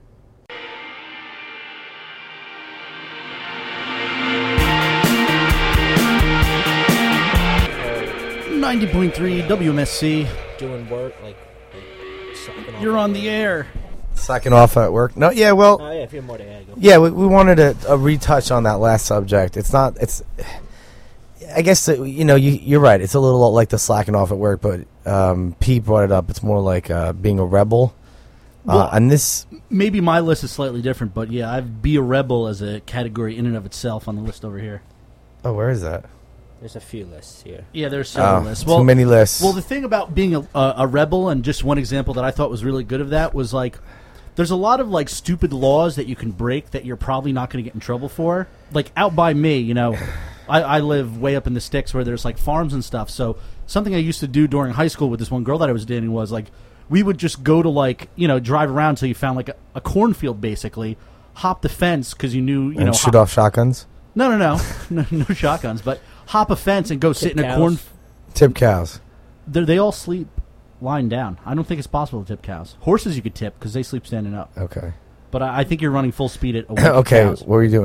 WMSC. Doing work like sucking off You're at on work. the air. Slacking off at work. No, yeah, well, Oh yeah, if you have more to add, go. yeah, we wanted to retouch on that last subject. It's not. It's. I guess that, you're right. It's a little like the slacking off at work, but Pete brought it up. It's more like being a rebel. Well, And this, Maybe my list is slightly different, but yeah, I'd be a rebel as a category in and of itself on the list over here. where is that? There's a few lists here. Yeah, there's several lists. Too many lists. Well, the thing about being a rebel, and just one example that I thought was really good of that was like, there's a lot of like stupid laws that you can break that you're probably not going to get in trouble for. Like out by me, I live way up in the sticks where there's like farms and stuff. So something I used to do during high school with this one girl that I was dating was like, we would just go to like, drive around until you found like a cornfield basically, hop the fence because you knew, and shoot off shotguns. No, no shotguns, but hop a fence and go sit in a cows. corn. Tip cows. They all sleep lying down. I don't think it's possible to tip cows. Horses you could tip because they sleep standing up. Okay. But I think you're running full speed at a Okay. cows. What are you doing?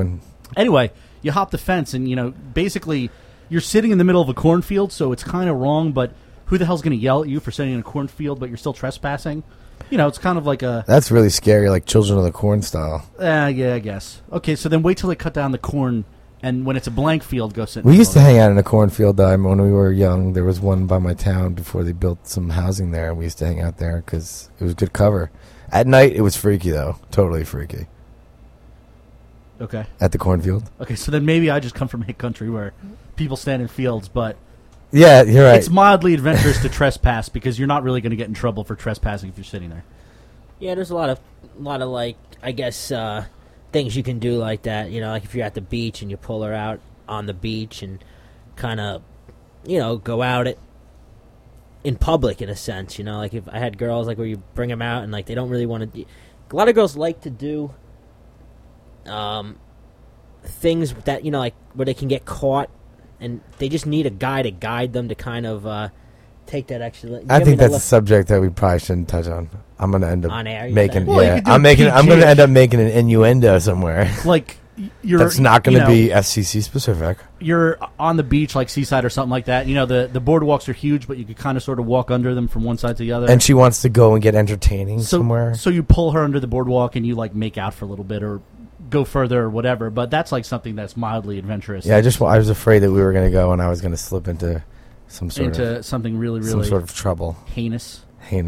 Anyway, you hop the fence, and basically you're sitting in the middle of a cornfield, so it's kind of wrong. But who the hell's going to yell at you for sitting in a cornfield, but you're still trespassing? It's kind of like a... That's really scary, like Children of the Corn style. Yeah, I guess. Okay, so then wait till they cut down the corn, and when it's a blank field, go sit in We the used to middle. hang out in a cornfield when we were young. There was one by my town before they built some housing there, and we used to hang out there because it was good cover. At night, it was freaky, though. Totally freaky. Okay. At the cornfield? Okay, so then maybe I just come from a country where people stand in fields, but... Yeah, you're right. It's mildly adventurous to trespass because you're not really going to get in trouble for trespassing if you're sitting there. Yeah, there's a lot of like, I guess, things you can do like that. Like if you're at the beach and you pull her out on the beach and kind of, go out in public in a sense. Like if I had girls like where you bring them out and like they don't really want to. A lot of girls like to do things that like where they can get caught. And they just need a guy to guide them to kind of take that extra. I think that's a subject that we probably shouldn't touch on. I'm going to end up on air, making. Well, you Yeah, could do I'm PG. going to end up making an innuendo somewhere. Like you're. That's not going to be FCC specific. You're on the beach, like Seaside or something like that. The boardwalks are huge, but you could kind of sort of walk under them from one side to the other. And she wants to go and get entertaining somewhere. So you pull her under the boardwalk and you like make out for a little bit or go further or whatever. But that's like something that's mildly adventurous. Yeah, I was afraid that we were going to go and I was going to slip into some sort of something really, really some sort of trouble. heinous.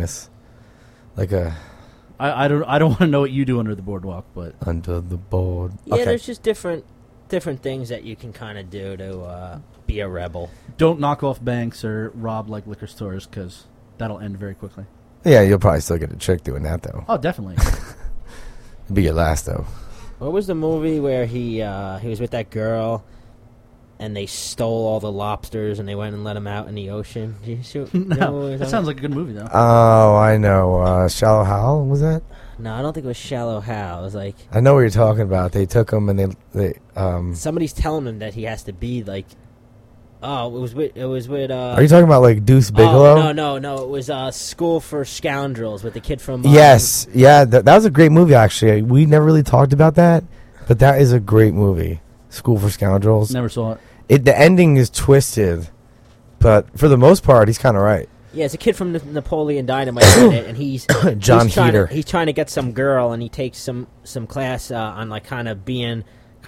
Like a I don't want to know what you do under the boardwalk, but under the board. Yeah, Okay. there's just different things that you can kind of do to be a rebel. don't knock off banks or rob like liquor stores because that'll end very quickly. Yeah, you'll probably still get a chick doing that though. Oh, definitely. It'll be your last though. What was the movie where he was with that girl and they stole all the lobsters and they went and let them out in the ocean? Did you see, No, that sounds like a good movie though. Oh, I know. Shallow Hal, was that? No, I don't think it was Shallow Hal. It was like I know what you're talking about. They took him and they somebody's telling him that he has to be like. Oh, it was with. Are you talking about like Deuce Bigelow? Oh, no. It was School for Scoundrels with the kid from. Yes, yeah, that was a great movie. Actually, we never really talked about that, but that is a great movie. School for Scoundrels. Never saw it. The ending is twisted, but for the most part, he's kind of right. Yeah, it's a kid from Napoleon Dynamite in it, and he's John Heater. He's trying to get some girl, and he takes some class on like kind of being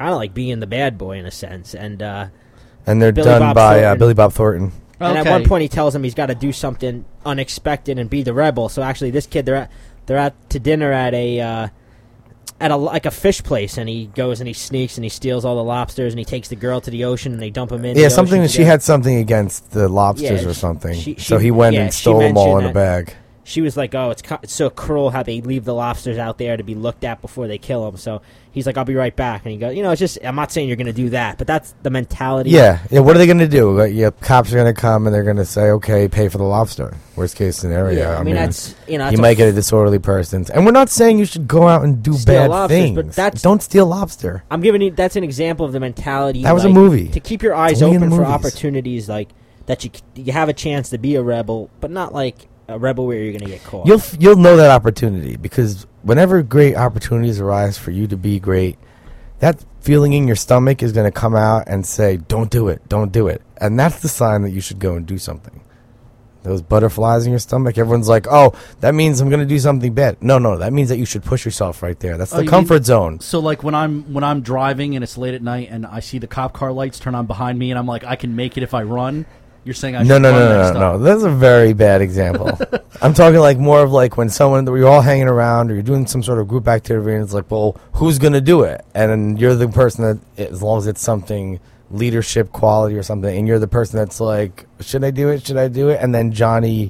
the bad boy in a sense, and they're Billy done Bob by Thornton. Billy Bob Thornton. And at Okay. one point he tells him he's got to do something unexpected and be the rebel. So actually, this kid they're out to dinner at a like a fish place, and he goes and he sneaks and he steals all the lobsters and he takes the girl to the ocean and they dump him in. Yeah, the something ocean that she together. had something against the lobsters Yeah, or something. she- So he went yeah, and she stole them all in mentioned a that. bag. She was like, "Oh, it's so cruel how they leave the lobsters out there to be looked at before they kill them." So he's like, "I'll be right back." And he goes, "It's just I'm not saying you're going to do that, but that's the mentality." Yeah. What are they going to do? Like, cops are going to come and they're going to say, "Okay, pay for the lobster." Worst case scenario. Yeah, I mean that's you might get a disorderly person, and we're not saying you should go out and do Steal bad lobsters, but things. Don't steal lobster. I'm giving you that's an example of the mentality. That was a like, movie. to keep your eyes It's only in open the for movies. opportunities like that. You have a chance to be a rebel, but not like a rebel where you're going to get caught. You'll know that opportunity because whenever great opportunities arise for you to be great, that feeling in your stomach is going to come out and say, "Don't do it, don't do it," and that's the sign that you should go and do something. Those butterflies in your stomach, everyone's like, "Oh, that means I'm going to do something bad." No, that means that you should push yourself right there. That's the you comfort zone. So like when I'm driving and it's late at night and I see the cop car lights turn on behind me and I'm like, I can make it if I run. You're saying I should run next No. up. That's a very bad example. I'm talking like more of like when you're all hanging around or you're doing some sort of group activity and it's like, well, who's going to do it? And then you're the person that, as long as it's something leadership quality or something, and you're the person that's like, should I do it? Should I do it? And then Johnny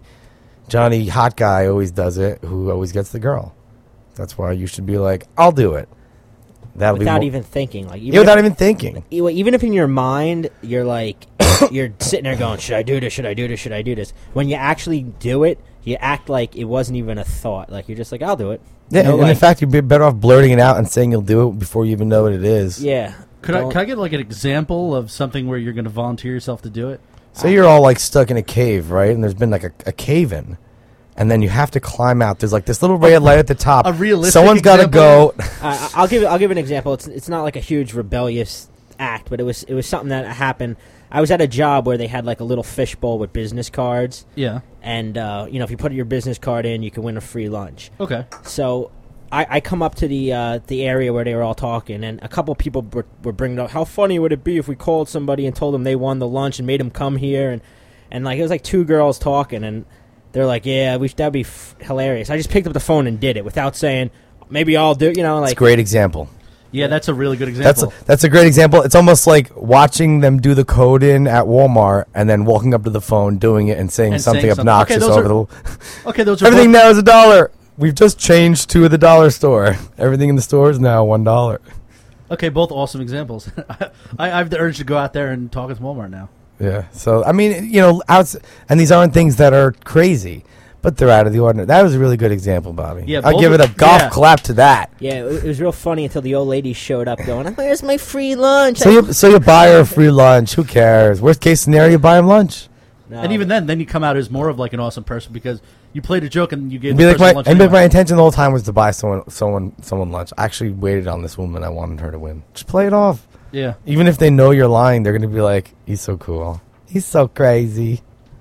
hot guy always does it, who always gets the girl. That's why you should be like, I'll do it. That'll without be even thinking, like without even thinking. even if in your mind you're like you're sitting there going, should I do this? Should I do this? Should I do this? When you actually do it, you act like it wasn't even a thought. Like you're just like, I'll do it. Yeah, and in like, fact, you'd be better off blurting it out and saying you'll do it before you even know what it is. yeah. Could I get like an example of something where you're going to volunteer yourself to do it? So you're all like stuck in a cave, right? And there's been like a cave in, and then you have to climb out. There's like this little red light at the top. A realistic Someone's got to go. I'll give an example. It's not like a huge rebellious act, but it was something that happened. I was at a job where they had like a little fishbowl with business cards. Yeah. And if you put your business card in, you can win a free lunch. Okay. So I come up to the area where they were all talking, and a couple people were bringing up how funny would it be if we called somebody and told them they won the lunch and made them come here, and like it was like two girls talking, and they're like, yeah, that'd be hilarious. I just picked up the phone and did it without saying maybe I'll do. Like it's a great example. Yeah, that's a really good example. That's a great example. It's almost like watching them do the code in at Walmart and then walking up to the phone, doing it, and saying something obnoxious over the. Okay, those are everything now is $1. We've just changed to the dollar store. Everything in the store is now $1. Okay, both awesome examples. I have the urge to go out there and talk at Walmart now. Yeah. So I mean, and these aren't things that are crazy, but they're out of the ordinary. That was a really good example, Bobby. Yeah, I'll give it a golf clap to that. Yeah, it was real funny until the old lady showed up going, "Where's my free lunch?" So you buy her a free lunch. Who cares? Worst case scenario, you buy him lunch. No. And even then you come out as more of like an awesome person because you played a joke and you gave Be the like person lunch. and my intention the whole time was to buy someone lunch. I actually waited on this woman. I wanted her to win. Just play it off. Yeah. Even if they know you're lying, they're going to be like, he's so cool. He's so crazy.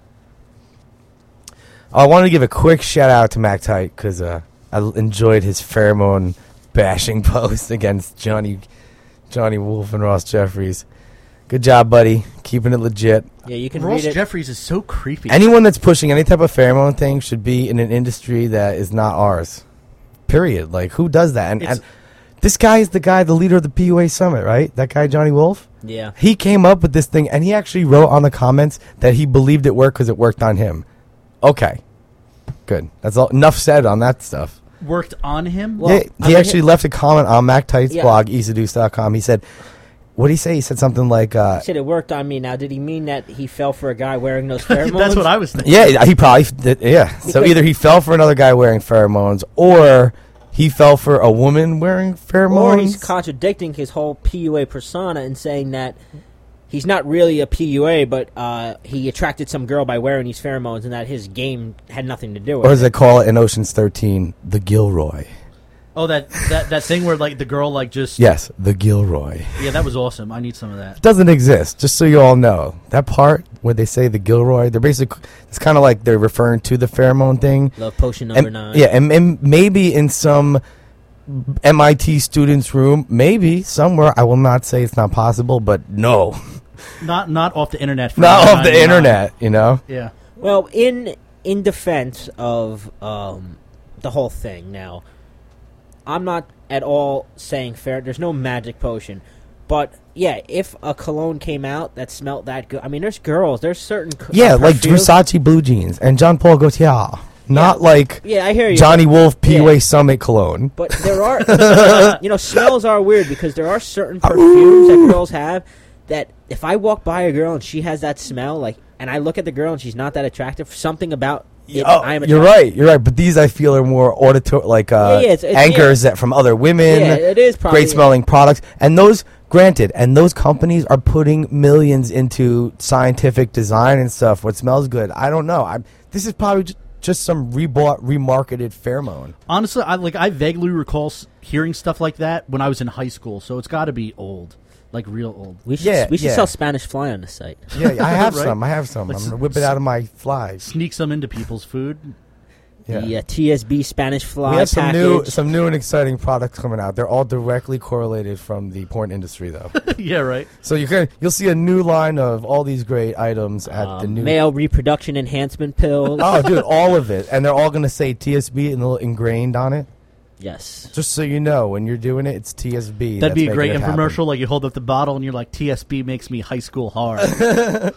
I wanted to give a quick shout out to Mac Tite because I enjoyed his pheromone bashing post against Johnny Wolf and Ross Jeffries. Good job, buddy. Keeping it legit. Yeah, you can Ross read it. Jeffries is so creepy. Anyone that's pushing any type of pheromone thing should be in an industry that is not ours. Period. Like, who does that? And this guy is the leader of the PUA Summit, right? That guy, Johnny Wolf? Yeah. He came up with this thing, and he actually wrote on the comments that he believed it worked because it worked on him. Okay. Good. That's all. Enough said on that stuff. Worked on him? Well, yeah, he actually left a comment on Mac Tite's blog, easeduce.com. He said, what did he say? He said something like... he said it worked on me. Now, did he mean that he fell for a guy wearing those pheromones? That's what I was thinking. Yeah, he probably did. Yeah. So either he fell for another guy wearing pheromones, or he fell for a woman wearing pheromones. Or he's contradicting his whole PUA persona and saying that he's not really a PUA, but he attracted some girl by wearing these pheromones and that his game had nothing to do with it. Or as they call it in Ocean's 13, the Gilroy. Oh, that thing where like the girl like just... Yes, the Gilroy. Yeah, that was awesome. I need some of that. It doesn't exist, just so you all know. That part where they say the Gilroy, they're basically... It's kind of like they're referring to the pheromone thing. Love potion number 9. Yeah, and maybe in some MIT student's room, maybe somewhere, I will not say it's not possible, but no. Not off the internet. Not off the internet, you know? Yeah. Well, in defense of the whole thing now, I'm not at all saying there's no magic potion. But, yeah, if a cologne came out that smelled that good... I mean, there's certain... like Versace Blue Jeans and Jean Paul Gaultier. Not like I hear you, Johnny Wolf PUA Summit cologne. But there are... smells are weird because there are certain perfumes that girls have that if I walk by a girl and she has that smell, like, and I look at the girl and she's not that attractive, something about... I am you're right. But these I feel are more auditory, like it's anchors that from other women. Yeah, it is probably great smelling products, and those those companies are putting millions into scientific design and stuff. What smells good, I don't know. This is probably just some remarketed pheromone. Honestly, I vaguely recall hearing stuff like that when I was in high school, so it's got to be old. Like real old. We should sell Spanish Fly on the site. Yeah, I have right? some. I'm going to whip it out of my fly. Sneak some into people's food. Yeah. The TSB Spanish Fly We have package. some new and exciting products coming out. They're all directly correlated from the porn industry, though. Yeah, right. So you'll see a new line of all these great items at the new male reproduction enhancement pills. Oh, dude, all of it, and they're all going to say TSB and ingrained on it. Yes. Just so you know, when you're doing it, it's TSB. That'd be a great happen. infomercial. Like you hold up the bottle and you're like, TSB makes me high school hard. All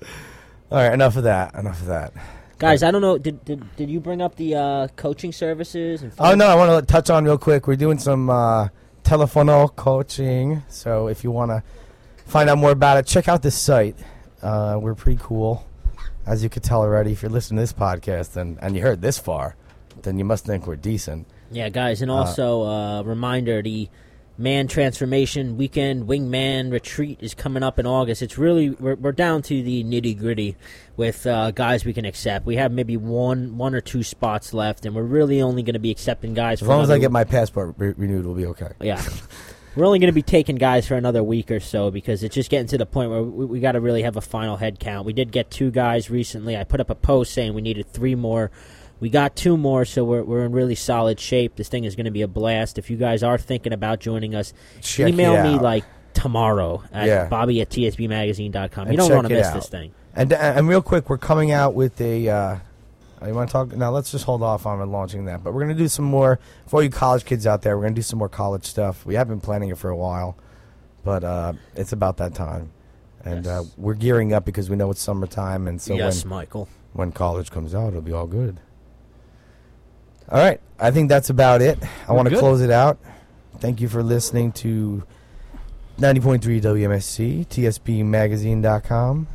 right, enough of that. Guys, I don't know. Did you bring up the coaching services? And oh no, I want to touch on real quick. We're doing some telephonal coaching. So if you want to find out more about it, check out this site. We're pretty cool, as you could tell already. If you're listening to this podcast and you heard this far, then you must think we're decent. Yeah, guys, and also reminder: the Man Transformation Weekend Wingman Retreat is coming up in August. It's really we're down to the nitty gritty with guys we can accept. We have maybe one or two spots left, and we're really only going to be accepting guys. As long as I get my passport renewed, we'll be okay. Yeah. We're only going to be taking guys for another week or so because it's just getting to the point where we got to really have a final head count. We did get 2 guys recently. I put up a post saying we needed 3 more. We got 2 more, so we're in really solid shape. This thing is going to be a blast. If you guys are thinking about joining us, email me like tomorrow at bobby@tsbmagazine.com. You don't want to miss this thing. And real quick, we're coming out with a you want to talk? Now, let's just hold off on launching that. But we're going to do some more, for all you college kids out there, we're going to do some more college stuff. We have been planning it for a while, but it's about that time. And we're gearing up because we know it's summertime. And so Michael. When college comes out, it'll be all good. All right. I think that's about it. I want to close it out. Thank you for listening to 90.3 WMSC, TSBmagazine.com,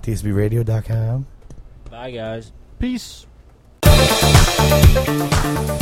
TSBradio.com. Bye, guys. Peace.